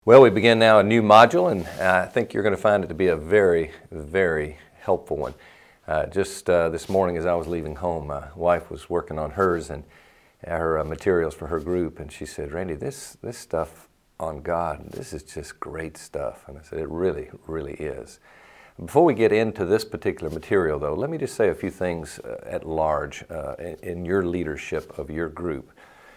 Well, we begin now a new module, and I think you're going to find it to be a very, very helpful one. Just this morning as I was leaving home, my wife was working on hers and her materials for her group, and she said, "Randy, this stuff on God, this is just great stuff." And I said, "It really, really is." Before we get into this particular material, though, let me just say a few things at large in your leadership of your group.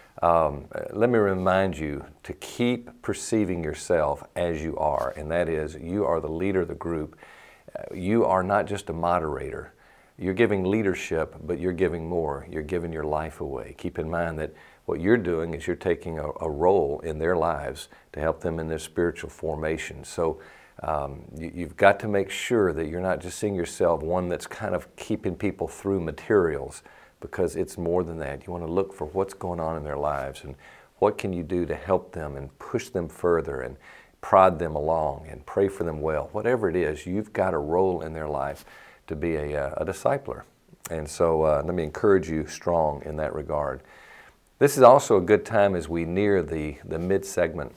Let me remind you to keep perceiving yourself as you are, and that is, you are the leader of the group. You are not just a moderator. You're giving leadership, but you're giving more. You're giving your life away. Keep in mind that what you're doing is you're taking a role in their lives to help them in their spiritual formation. So you've got to make sure that you're not just seeing yourself one that's kind of keeping people through materials, because it's more than that. You want to look for what's going on in their lives and what can you do to help them and push them further and prod them along and pray for them well. Whatever it is, you've got a role in their life to be a discipler. And so let me encourage you strong in that regard. This is also a good time as we near the mid-segment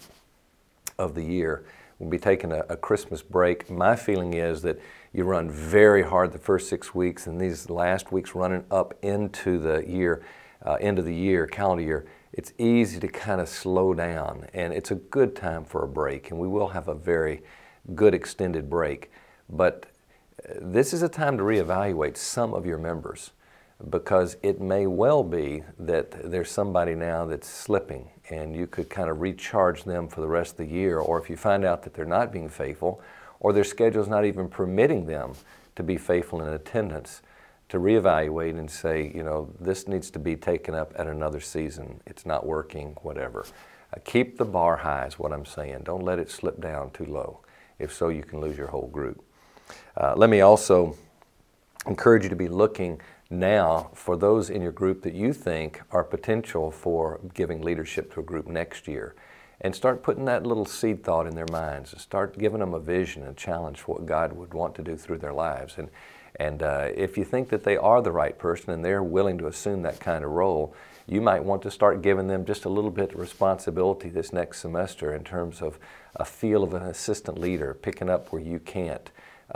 of the year. We'll be taking a Christmas break. My feeling is that you run very hard the first 6 weeks, and these last weeks running up into the year, end of the year, calendar year, it's easy to kind of slow down, and it's a good time for a break, and we will have a very good extended break. But this is a time to reevaluate some of your members, because it may well be that there's somebody now that's slipping, and you could kind of recharge them for the rest of the year, or if you find out that they're not being faithful, or their schedule's not even permitting them to be faithful in attendance, to reevaluate and say, this needs to be taken up at another season. It's not working, whatever. Keep the bar high is what I'm saying. Don't let it slip down too low. If so, you can lose your whole group. Let me also encourage you to be looking now for those in your group that you think are potential for giving leadership to a group next year. And start putting that little seed thought in their minds and start giving them a vision and challenge for what God would want to do through their lives. And if you think that they are the right person and they're willing to assume that kind of role, you might want to start giving them just a little bit of responsibility this next semester in terms of a feel of an assistant leader, picking up where you can't,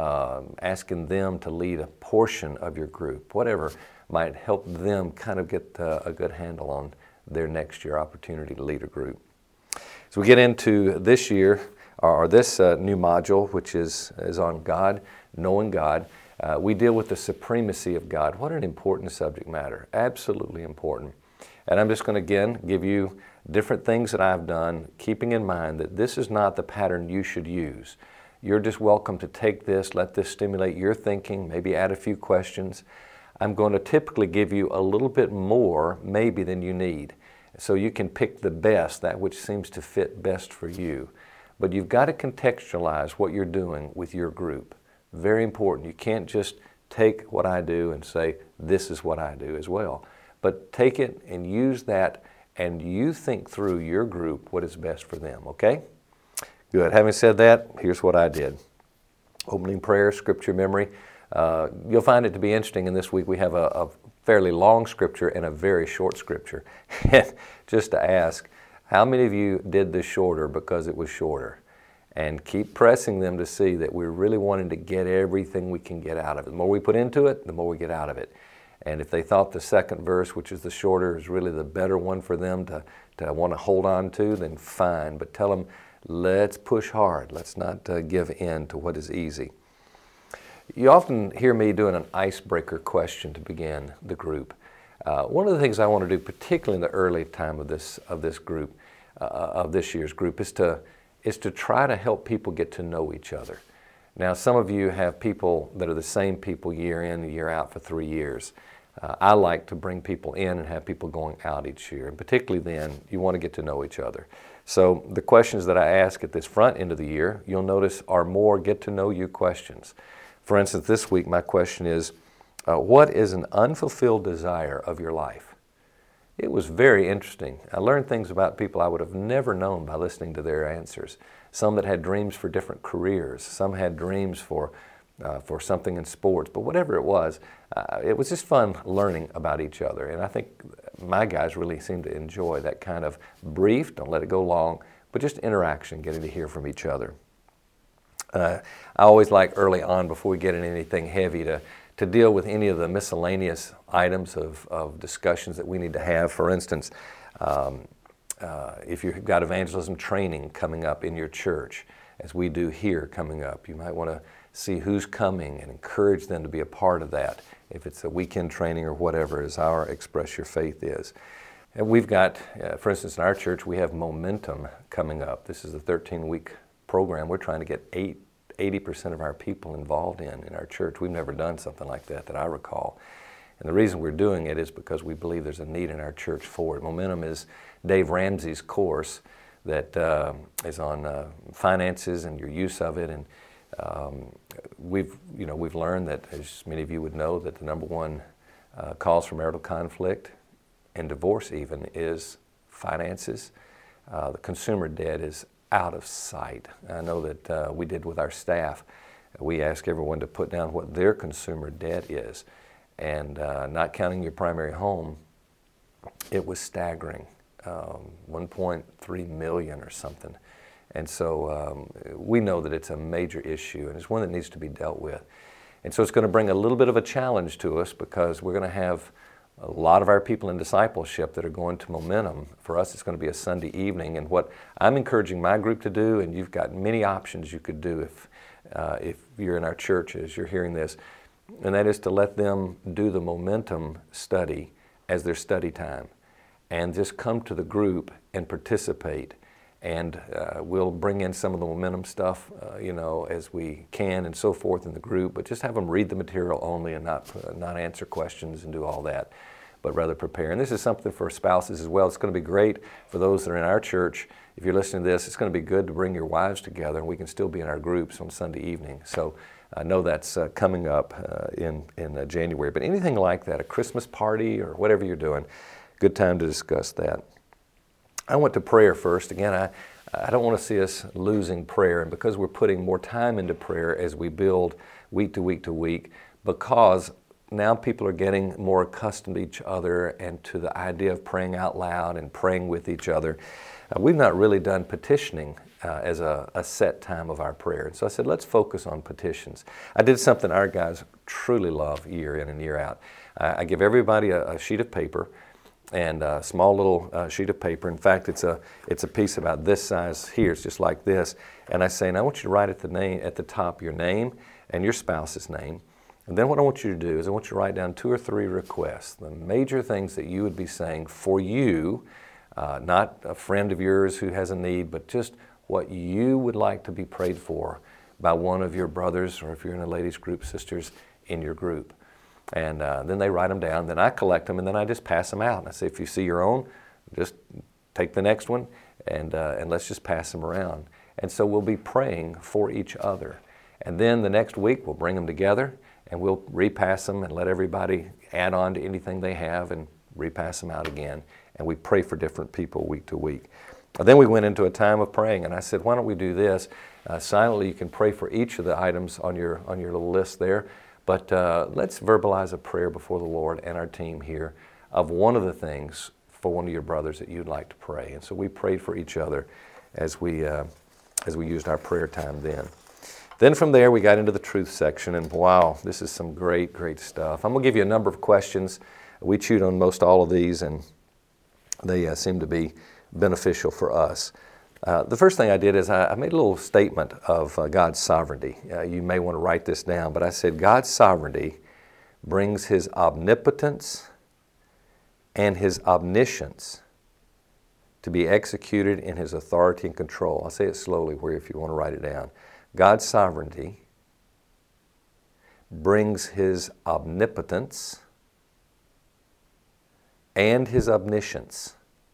asking them to lead a portion of your group, whatever might help them kind of get a good handle on their next year opportunity to lead a group. So we get into this year, or this new module, which is on God, knowing God. We deal with the supremacy of God. What an important subject matter, absolutely important. And I'm just going to, again, give you different things that I've done, keeping in mind that this is not the pattern you should use. You're just welcome to take this, let this stimulate your thinking, maybe add a few questions. I'm going to typically give you a little bit more, maybe, than you need. So you can pick the best, that which seems to fit best for you. But you've got to contextualize what you're doing with your group. Very important. You can't just take what I do and say, this is what I do as well. But take it and use that, and you think through your group what is best for them, okay? Good. Having said that, here's what I did. Opening prayer, scripture memory. You'll find it to be interesting, and this week we have a fairly long scripture and a very short scripture. Just to ask, how many of you did this shorter because it was shorter? And keep pressing them to see that we're really wanting to get everything we can get out of it. The more we put into it, the more we get out of it. And if they thought the second verse, which is the shorter, is really the better one for them to want to hold on to, then fine. But tell them, let's push hard. Let's not give in to what is easy. You often hear me doing an icebreaker question to begin the group. One of the things I want to do, particularly in the early time of this group, of this year's group, is to try to help people get to know each other. Now, some of you have people that are the same people year in, year out for 3 years. I like to bring people in and have people going out each year, and particularly then, you want to get to know each other. So the questions that I ask at this front end of the year, you'll notice are more get to know you questions. For instance, this week my question is, what is an unfulfilled desire of your life? It was very interesting. I learned things about people I would have never known by listening to their answers. Some that had dreams for different careers. Some had dreams for something in sports. But whatever it was just fun learning about each other. And I think my guys really seem to enjoy that kind of brief, don't let it go long, but just interaction, getting to hear from each other. I always like early on, before we get into anything heavy, to deal with any of the miscellaneous items of discussions that we need to have. For instance, if you've got evangelism training coming up in your church, as we do here coming up, you might want to see who's coming and encourage them to be a part of that. If it's a weekend training or whatever, as our Express Your Faith is. And we've got, for instance, in our church, we have Momentum coming up. This is a 13-week program. We're trying to get 80% of our people involved in our church. We've never done something like that I recall. And the reason we're doing it is because we believe there's a need in our church for it. Momentum is Dave Ramsey's course that is on finances and your use of it. And we've learned that, as many of you would know, that the number one cause for marital conflict and divorce even is finances. The consumer debt is out of sight. I know that we did with our staff. We asked everyone to put down what their consumer debt is. And not counting your primary home, it was staggering, 1.3 million or something. And so we know that it's a major issue, and it's one that needs to be dealt with. And so it's going to bring a little bit of a challenge to us, because we're going to have a lot of our people in discipleship that are going to Momentum. For us, it's going to be a Sunday evening. And what I'm encouraging my group to do, and you've got many options you could do if you're in our church as you're hearing this, and that is to let them do the Momentum study as their study time, and just come to the group and participate. And we'll bring in some of the Momentum stuff, as we can and so forth in the group, but just have them read the material only and not answer questions and do all that, but rather prepare. And this is something for spouses as well. It's going to be great for those that are in our church. If you're listening to this, it's going to be good to bring your wives together, and we can still be in our groups on Sunday evening. So I know that's coming up in January. But anything like that, a Christmas party or whatever you're doing, good time to discuss that. I went to prayer first. Again, I don't want to see us losing prayer, and because we're putting more time into prayer as we build week to week to week, because now people are getting more accustomed to each other and to the idea of praying out loud and praying with each other. We've not really done petitioning as a set time of our prayer. And so I said, let's focus on petitions. I did something our guys truly love year in and year out. I give everybody a sheet of paper, and a small little sheet of paper. In fact, it's a piece about this size here. It's just like this. And I say, and I want you to write at the top your name and your spouse's name. And then what I want you to do is I want you to write down 2 or 3 requests, the major things that you would be saying for you, not a friend of yours who has a need, but just what you would like to be prayed for by one of your brothers, or if you're in a ladies group, sisters in your group. And then they write them down, then I collect them, and then I just pass them out. And I say, if you see your own, just take the next one, and let's just pass them around. And so we'll be praying for each other. And then the next week, we'll bring them together, and we'll repass them and let everybody add on to anything they have and repass them out again. And we pray for different people week to week. And then we went into a time of praying, and I said, why don't we do this? Silently, you can pray for each of the items on your little list there. But let's verbalize a prayer before the Lord and our team here of one of the things for one of your brothers that you'd like to pray. And so we prayed for each other as we used our prayer time then. Then from there, we got into the truth section, and wow, this is some great, great stuff. I'm going to give you a number of questions. We chewed on most all of these, and they seem to be beneficial for us. The first thing I did is I made a little statement of God's sovereignty. You may want to write this down, but I said God's sovereignty brings His omnipotence and His omniscience to be executed in His authority and control. I'll say it slowly if you want to write it down. God's sovereignty brings His omnipotence and His omniscience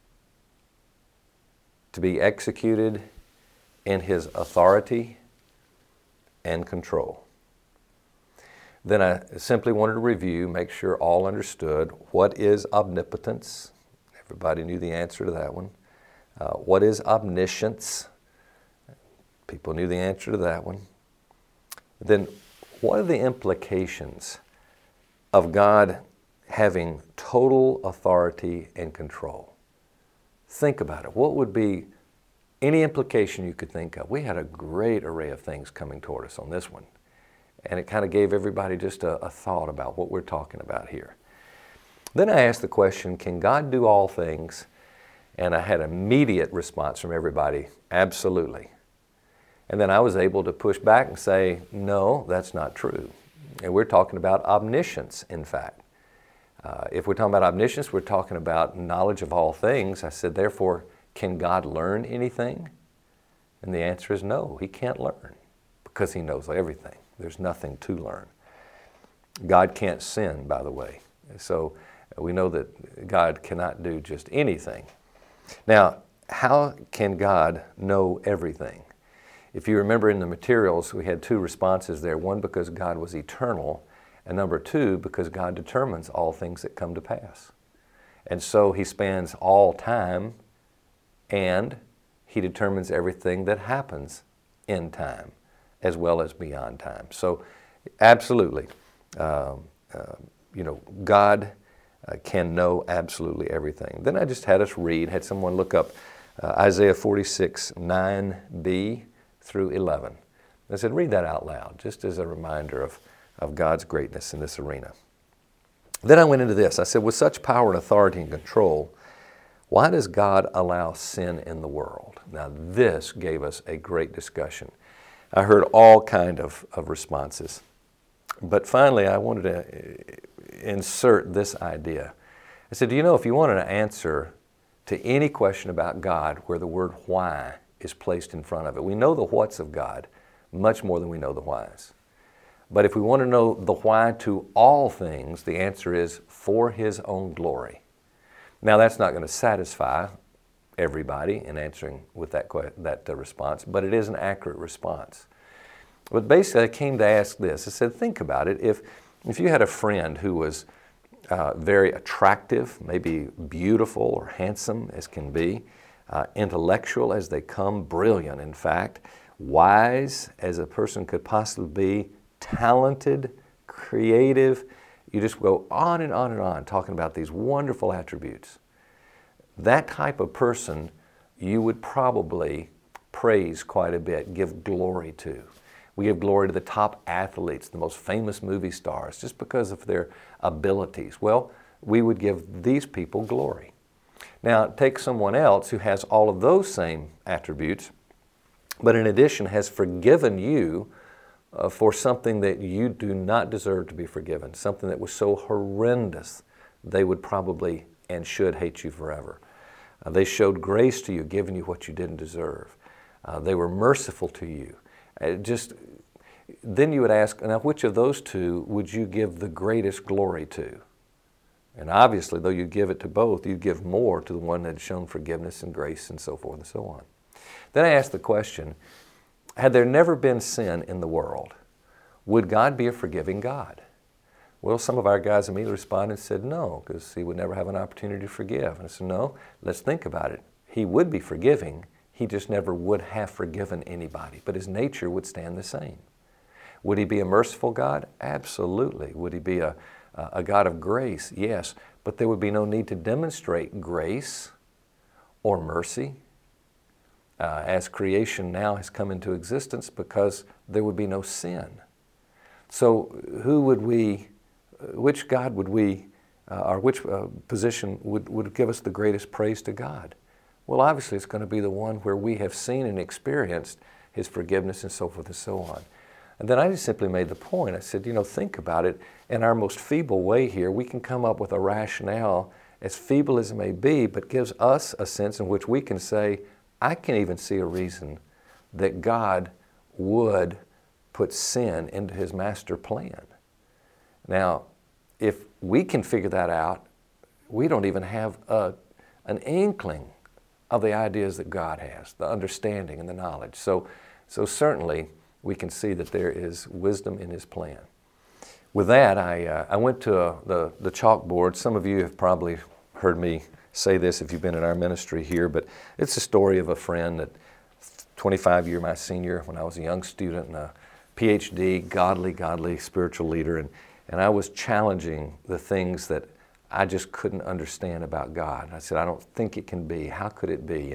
to be executed in His authority and control. Then I simply wanted to review, make sure all understood what is omnipotence. Everybody knew the answer to that one. What is omniscience? People knew the answer to that one. Then what are the implications of God having total authority and control? Think about it. What would be any implication you could think of. We had a great array of things coming toward us on this one. And it kind of gave everybody just a thought about what we're talking about here. Then I asked the question, can God do all things? And I had an immediate response from everybody, absolutely. And then I was able to push back and say, no, that's not true. And we're talking about omniscience, in fact. If we're talking about omniscience, we're talking about knowledge of all things. I said, therefore, can God learn anything? And the answer is no, He can't learn because He knows everything. There's nothing to learn. God can't sin, by the way. So we know that God cannot do just anything. Now, how can God know everything? If you remember in the materials, we had two responses there. One, because God was eternal, and number two, because God determines all things that come to pass. And so He spans all time, and He determines everything that happens in time, as well as beyond time. So absolutely, God can know absolutely everything. Then I just had someone look up Isaiah 46, 9b through 11. I said, read that out loud, just as a reminder of God's greatness in this arena. Then I went into this. I said, with such power and authority and control, why does God allow sin in the world? Now this gave us a great discussion. I heard all kind of responses. But finally, I wanted to insert this idea. I said, do you know, if you wanted an answer to any question about God where the word why is placed in front of it, we know the whats of God much more than we know the whys. But if we want to know the why to all things, the answer is for His own glory. Now, that's not going to satisfy everybody in answering with that response, but it is an accurate response. But basically, I came to ask this. I said, think about it. If you had a friend who was very attractive, maybe beautiful or handsome as can be, intellectual as they come, brilliant in fact, wise as a person could possibly be, talented, creative, you just go on and on and on talking about these wonderful attributes. That type of person you would probably praise quite a bit, give glory to. We give glory to the top athletes, the most famous movie stars, just because of their abilities. Well, we would give these people glory. Now, take someone else who has all of those same attributes, but in addition has forgiven you for something that you do not deserve to be forgiven, something that was so horrendous they would probably and should hate you forever. They showed grace to you, giving you what you didn't deserve. They were merciful to you. Then you would ask, now which of those two would you give the greatest glory to? And obviously, though you give it to both, you give more to the one that had shown forgiveness and grace and so forth and so on. Then I asked the question, had there never been sin in the world, would God be a forgiving God? Well, some of our guys immediately responded and said no, because He would never have an opportunity to forgive. And I said, no, let's think about it. He would be forgiving. He just never would have forgiven anybody, but His nature would stand the same. Would He be a merciful God? Absolutely. Would He be a God of grace? Yes, but there would be no need to demonstrate grace or mercy as creation now has come into existence, because there would be no sin. So which God would we, or which position would give us the greatest praise to God? Well, obviously it's going to be the one where we have seen and experienced His forgiveness and so forth and so on. And then I just simply made the point. I said, think about it. In our most feeble way here, we can come up with a rationale, as feeble as it may be, but gives us a sense in which we can say, I can even see a reason that God would put sin into His master plan. Now, if we can figure that out, we don't even have an inkling of the ideas that God has, the understanding and the knowledge. So certainly we can see that there is wisdom in His plan. With that, I went to the chalkboard. Some of you have probably heard me say this if you've been in our ministry here, but it's a story of a friend that 25-year my senior when I was a young student and a PhD, godly spiritual leader, and I was challenging the things that I just couldn't understand about God. I said, I don't think it can be. How could it be? And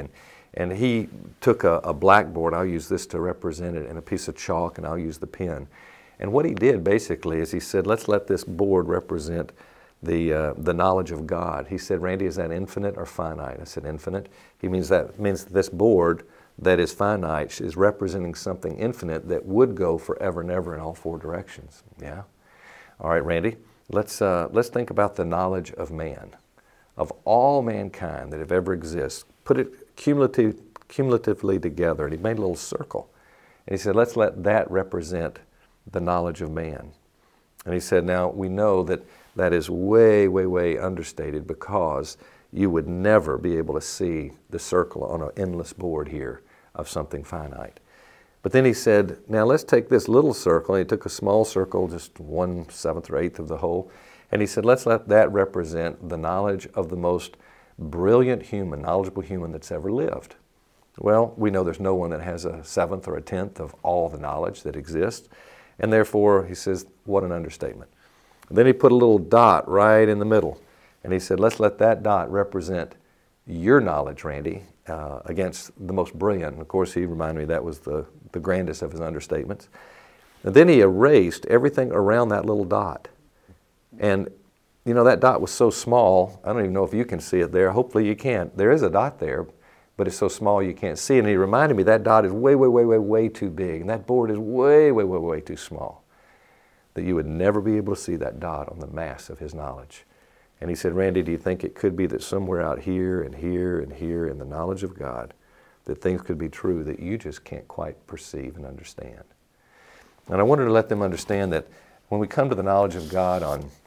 And he took a blackboard, I'll use this to represent it, and a piece of chalk, and I'll use the pen. And what he did basically is he said, let's let this board represent the knowledge of God. He said, Randy, is that infinite or finite? I said, infinite. He means that this board that is finite is representing something infinite that would go forever and ever in all four directions. Yeah? All right, Randy, let's think about the knowledge of man, of all mankind that have ever existed. Put it cumulatively together. And he made a little circle. And he said, let's let that represent the knowledge of man. And he said, now we know that that is way, way, way understated because you would never be able to see the circle on an endless board here of something finite. But then he said, now let's take this little circle, and he took a small circle, just 1/7 or 1/8 of the whole, and he said, let's let that represent the knowledge of the most brilliant human, knowledgeable human that's ever lived. Well, we know there's no one that has 1/7 or 1/10 of all the knowledge that exists, and therefore, he says, what an understatement. And then he put a little dot right in the middle, and he said, let's let that dot represent your knowledge, Randy, against the most brilliant. And of course, he reminded me that was the grandest of his understatements. And then he erased everything around that little dot. And, you know, that dot was so small, I don't even know if you can see it there. Hopefully you can. There is a dot there, but it's so small you can't see it. And he reminded me that dot is way, way, way, way, way too big. And that board is way, way, way, way too small. That you would never be able to see that dot on the mass of his knowledge. And he said, Randy, do you think it could be that somewhere out here and here and here in the knowledge of God, that things could be true that you just can't quite perceive and understand? And I wanted to let them understand that when we come to the knowledge of God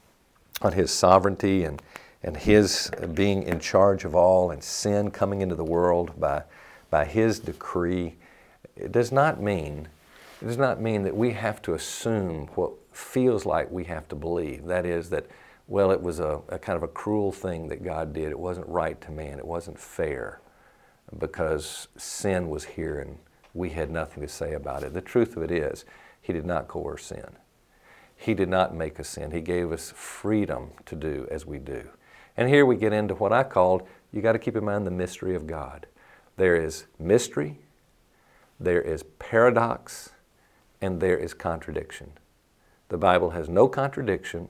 on His sovereignty and His being in charge of all and sin coming into the world by His decree, it does not mean that we have to assume what feels like we have to believe. That is that, well, it was a kind of a cruel thing that God did. It wasn't right to man. It wasn't fair because sin was here and we had nothing to say about it. The truth of it is, He did not coerce sin. He did not make us sin. He gave us freedom to do as we do. And here we get into what I called, you got to keep in mind the mystery of God. There is mystery, there is paradox, and there is contradiction. The Bible has no contradiction.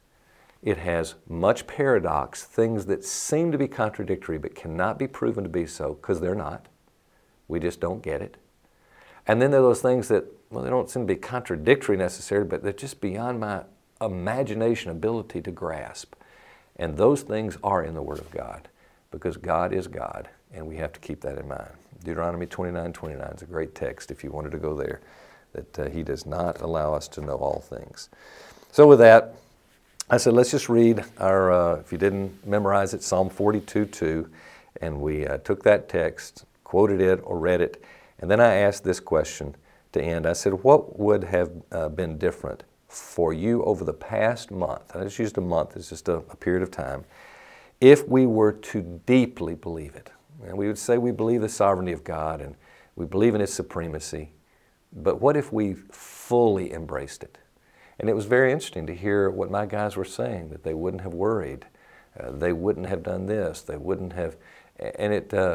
It has much paradox, things that seem to be contradictory but cannot be proven to be so because they're not. We just don't get it. And then there are those things that, well, they don't seem to be contradictory necessarily, but they're just beyond my imagination, ability to grasp. And those things are in the Word of God because God is God, and we have to keep that in mind. Deuteronomy 29:29 is a great text if you wanted to go there, that He does not allow us to know all things. So with that, I said, let's just read our, if you didn't memorize it, Psalm 42:2, and we took that text, quoted it or read it, and then I asked this question to end. I said, what would have been different for you over the past month? I just used a month, it's just a period of time, if we were to deeply believe it. And we would say we believe the sovereignty of God and we believe in His supremacy, but what if we fully embraced it? And it was very interesting to hear what my guys were saying, that they wouldn't have worried, they wouldn't have done this, they wouldn't have, and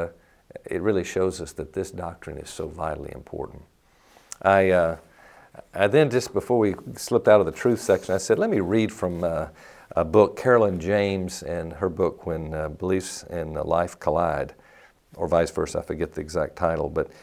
it really shows us that this doctrine is so vitally important. I then, just before we slipped out of the truth section, I said, let me read from a book, Carolyn James and her book, When Beliefs and Life Collide, or vice versa, I forget the exact title, but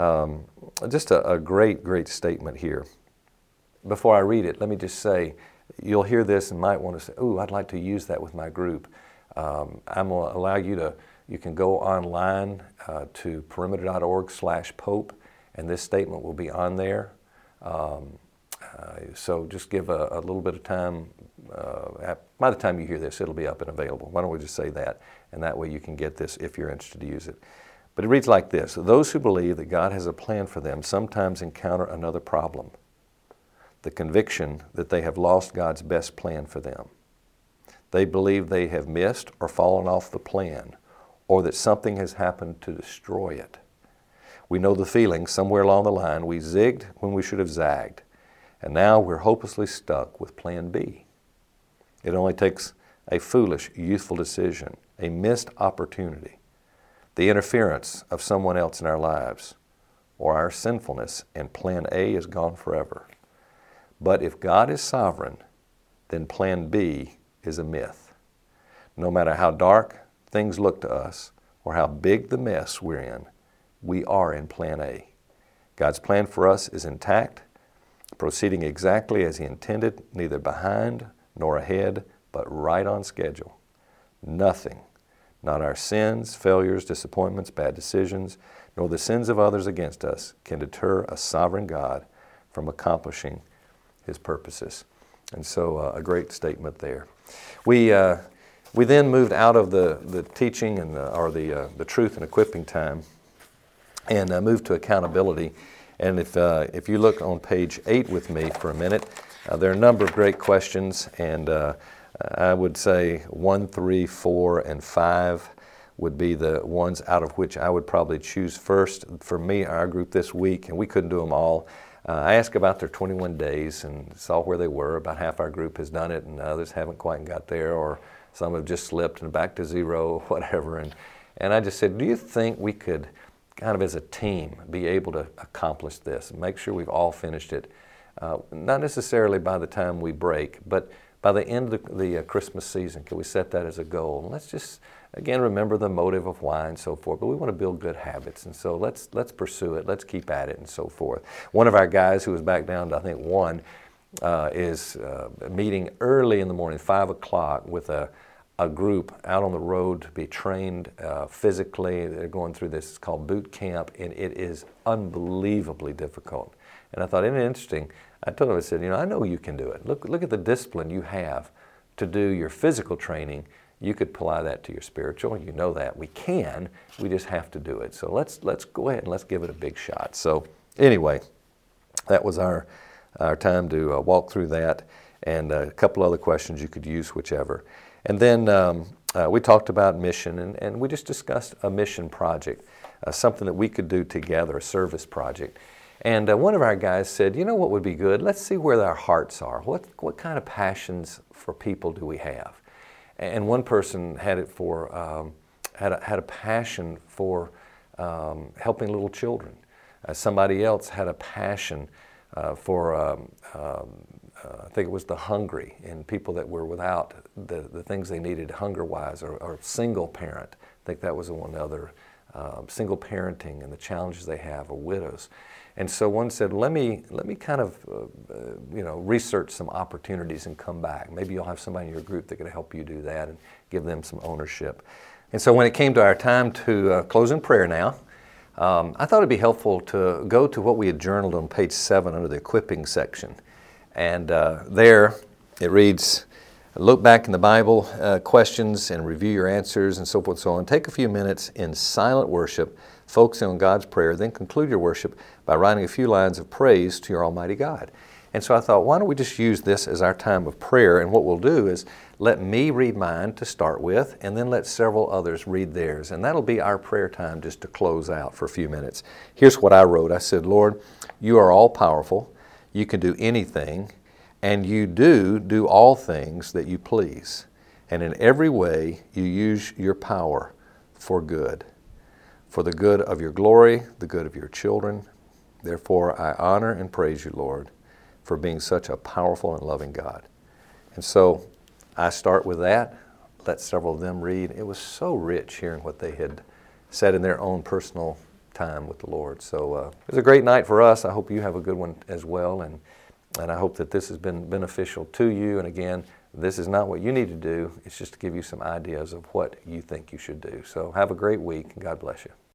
just a great, great statement here. Before I read it, let me just say, you'll hear this and might want to say, ooh, I'd like to use that with my group. I'm going to allow you can go online to perimeter.org/Pope, and this statement will be on there. So just give a little bit of time. By the time you hear this, it'll be up and available. Why don't we just say that? And that way you can get this if you're interested to use it. But it reads like this: those who believe that God has a plan for them sometimes encounter another problem, the conviction that they have lost God's best plan for them. They believe they have missed or fallen off the plan, or that something has happened to destroy it. We know the feeling. Somewhere along the line we zigged when we should have zagged, and now we're hopelessly stuck with plan B. It only takes a foolish, youthful decision, a missed opportunity, the interference of someone else in our lives, or our sinfulness, and plan A is gone forever. But if God is sovereign, then plan B is a myth. No matter how dark things look to us, or how big the mess we're in, we are in plan A. God's plan for us is intact, proceeding exactly as He intended, neither behind nor ahead, but right on schedule. Nothing, not our sins, failures, disappointments, bad decisions, nor the sins of others against us, can deter a sovereign God from accomplishing His purposes. And so a great statement there. We then moved out of the teaching and the truth and equipping time and moved to accountability. And if you look on page 8 with me for a minute, there are a number of great questions, and I would say 1, 3, 4, and 5 would be the ones out of which I would probably choose first. For me, our group this week, and we couldn't do them all, I asked about their 21 days and saw where they were. About half our group has done it, and others haven't quite got there, or some have just slipped and back to zero, whatever. And I just said, do you think we could, kind of as a team, be able to accomplish this and make sure we've all finished it? Not necessarily by the time we break, but by the end of the Christmas season. Can we set that as a goal? And let's just, again, remember the motive of why and so forth, but we want to build good habits, and so let's pursue it, let's keep at it, and so forth. One of our guys who was back down to, I think, 1, is meeting early in the morning, 5 o'clock, with a group out on the road to be trained physically. They're going through this, it's called boot camp, and it is unbelievably difficult. And I thought, isn't it interesting? I told him, I said, I know you can do it. Look at the discipline you have to do your physical training. You could apply that to your spiritual. You know that. We can. We just have to do it. So let's go ahead and let's give it a big shot. So anyway, that was our time to walk through that, and a couple other questions you could use, whichever. And then we talked about mission, and we just discussed a mission project, something that we could do together, a service project. And one of our guys said, what would be good? Let's see where our hearts are. What kind of passions for people do we have? And one person had it for had a passion for helping little children. Somebody else had a passion for I think it was the hungry and people that were without the things they needed hunger-wise, or single parent. I think that was one other, single parenting and the challenges they have, or widows. And so one said, let me kind of research some opportunities and come back. Maybe you'll have somebody in your group that can help you do that and give them some ownership. And so when it came to our time to close in prayer now, I thought it'd be helpful to go to what we had journaled on page 7 under the equipping section. And there it reads, look back in the Bible questions and review your answers and so forth and so on. Take a few minutes in silent worship, focusing on God's prayer, then conclude your worship by writing a few lines of praise to your Almighty God. And so I thought, why don't we just use this as our time of prayer, and what we'll do is let me read mine to start with, and then let several others read theirs. And that'll be our prayer time just to close out for a few minutes. Here's what I wrote. I said, Lord, you are all powerful. You can do anything, and you do all things that you please. And in every way, you use your power for good, for the good of your glory, the good of your children. Therefore, I honor and praise you, Lord, for being such a powerful and loving God. And so I start with that, let several of them read. It was so rich hearing what they had said in their own personal time with the Lord. So it was a great night for us. I hope you have a good one as well, and I hope that this has been beneficial to you. And again, this is not what you need to do. It's just to give you some ideas of what you think you should do. So have a great week, and God bless you.